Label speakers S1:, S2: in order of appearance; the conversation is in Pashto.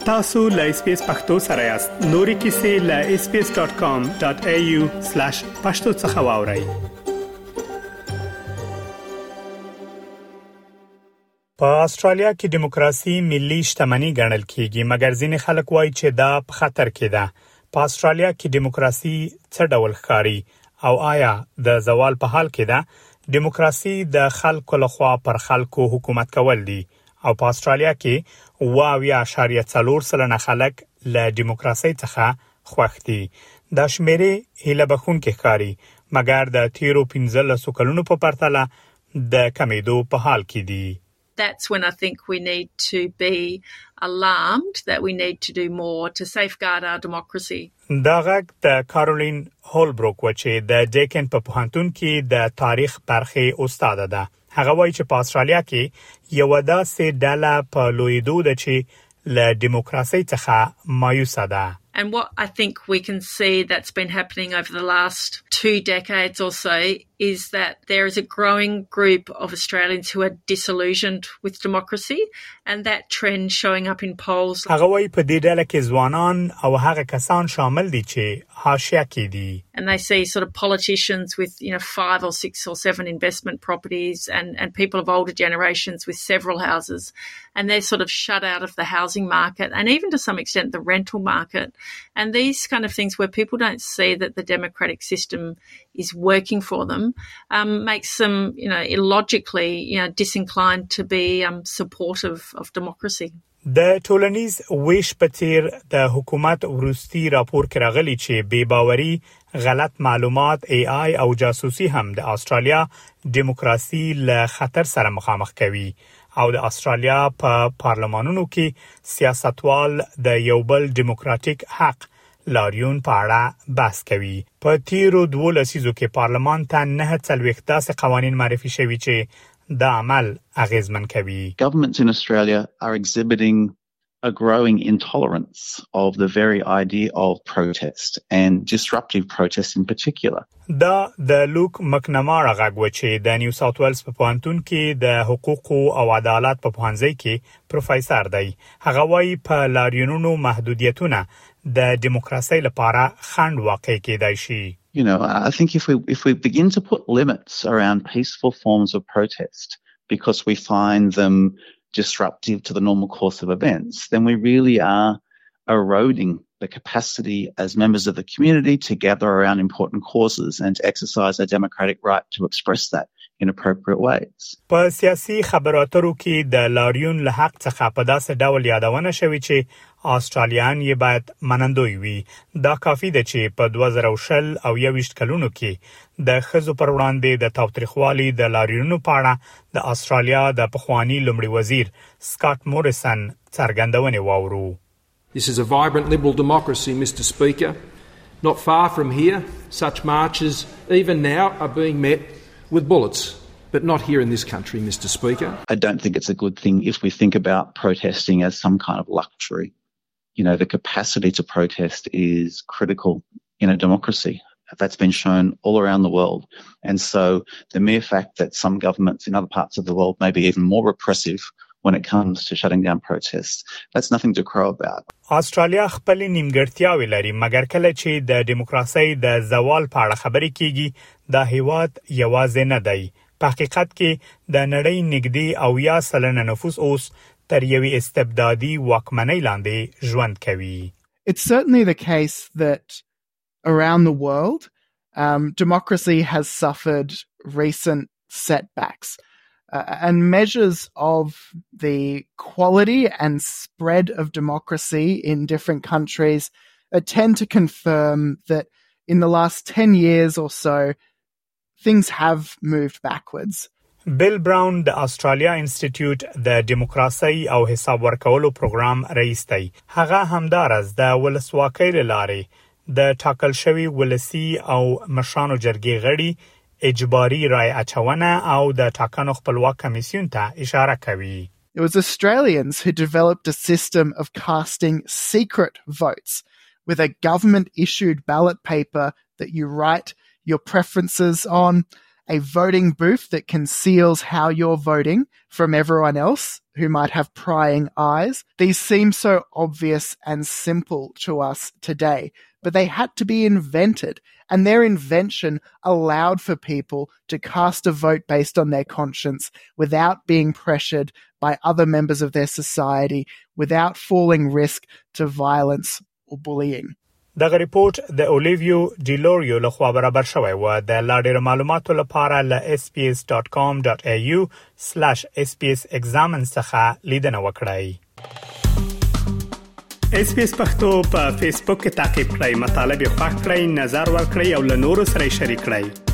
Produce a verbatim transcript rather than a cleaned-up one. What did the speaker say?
S1: تاسو لا اس پی اس پختو سره یاست. نوري کیسې لا اس پی اس ډاٹ کام ډاٹ اي يو سلاش پښتو څخه واورئ. په استرالیا کې دیموکراسي ملي شتمنۍ ګڼل کیږي، مګر ځینې خلک وایي چې دا په خطر کې ده. په استرالیا کې دیموکراسي څه ډول ښکاري او آیا د زوال په حال کې ده؟ دیموکراسي د خلکو لخوا پر خلکو حکومت کول دي او په استرالیا کې واویا اشاریه څلور سلنه خلک له دیموکراسي څخه خوښ دي. دا شمیرې هیله بخښونکې ښکاري، مګر د تیرو پنځلسو کلونو په پرتله د کمیدو په حال کې دي.
S2: That's when I think we need to be alarmed that we need to do more to safeguard our democracy.
S1: دا غږ د کارولین هولبروک و چې د ډیکن په پوهنتون کې د تاریخ برخې استاد ده. هغه وایي چې په استرالیا کې یو داسې ډله په لویدو ده چې له دیموکراسي څخه مایوسه ده.
S2: And what I think we can see that's been happening over the last two decades or so is that there is a growing group of Australians who are disillusioned with democracy, and that trend showing up in polls.
S1: هغه وایي په دې ډله کې ځوانان او هغه کسان شامل دي چې حاشیه کې دي.
S2: And they see sort of politicians with, you know, five or six or seven investment properties and, and people of older generations with several houses. And they're sort of shut out of the housing market and even to some extent the rental market. And these kind of things where people don't see that the democratic system is working for them um, makes them, you know, illogically, you know, disinclined to be um, supportive of democracy.
S1: د ټولنیز ویش په تیر د حکومت وروستي راپور کې راغلی چې بې باوري، غلط معلومات، ای آی او جاسوسي هم د استرالیا دیموکراسي له خطر سره مخامخ کوي او د استرالیا په پارلمانونو کې سیاستوال د یو بل دیموکراتیک حق لاریون په اړه بحث کوي. په تیرو دوه لسیزو کې پارلمان ته نه څلوېښت داسې قوانین معرفي شوي چې د عمل اغیزمن کوي.
S3: Governments in Australia are exhibiting a growing intolerance of the very idea of protest and disruptive protest in particular.
S1: دا د لوک مکنامارا غږ و چې د نیو ساوث ویلز په پوهنتون کې د حقوق او عدالت په پوهنځي کې پروفیسور دی. هغه وايي په لاریونونو محدودیتونه د دیموکراسي لپاره خنډ واقع کېدای شي.
S3: You know, I think if we if we begin to put limits around peaceful forms of protest because we find them disruptive to the normal course of events, then we really are eroding the capacity as members of the community to gather around important causes and to exercise our democratic right to express that in appropriate ways.
S1: په سیاسي خبراتو کې د لاریون له حق څخه په داسې ډول یادونه شوې چې استرالیان یې باید منندوی وي. دا کافي ده چې په دوه زره او شل او یوویشت کلونو کې د ښځو پر وړاندې د تاوتریخوالي د لاریونونو په اړه د استرالیا د پخوانی لومړي وزیر سکاټ موریسن څرګندونه واورو.
S4: This is a vibrant liberal democracy, Mister Speaker. Not far from here, such marches even now are being met with bullets, but not here in this country, Mister Speaker.
S3: I don't think it's a good thing if we think about protesting as some kind of luxury. You know, the capacity to protest is critical in a democracy. That's been shown all around the world. And so the mere fact that some governments in other parts of the world may be even more repressive when it comes to shutting down protests, that's nothing to crow about.
S1: استرالیا خپل نیمګړتیاوې لري، مګر کله چې د دیموکراسي د زوال په اړه خبرې کیږي دا هیواد یوازې نه دی. په حقیقت کې د نړۍ نږدې اویا سلنه نفوس اوس تر یوې استبدادي واکمنۍ لاندې ژوند کوي.
S5: It's certainly the case that around the world, um, democracy has suffered recent setbacks. Uh, and measures of the quality and spread of democracy in different countries uh, tend to confirm that in the last ten years or so, things have moved backwards.
S1: Bill Brown د استرالیا انسټیټیوټ د دیموکراسي او حساب ورکولو پروګرام رئیس دی. هغه همدارس د ولسواکۍ لارې د ټاکل شوی ولسی او مشرانو جرګې غړي اجباري رای اچونه او د ټاکنو خپلواک کمیسیون ته اشاره کوي.
S5: It was Australians who developed a system of casting secret votes with a government-issued ballot paper that you write your preferences on, a voting booth that conceals how you're voting from everyone else who might have prying eyes. These seem so obvious and simple to us today, but they had to be invented, and their invention allowed for people to cast a vote based on their conscience without being pressured by other members of their society, without falling risk to violence or bullying.
S1: دغه ریپورت د اولیویو ډیلوریو لخوا برابر شوی و. د لا ډیر معلوماتو لپاره ل اس پی اس ډاټ کام ډاټ ای یو سلاش اس پی اس examines څخه لیدنه وکړئ. اس پی اس پښتو په فیسبوک کې تعقیب کړئ، مطالب یې خوښ کړئ، نظر ورکړئ او له نورو سره شریک کړئ.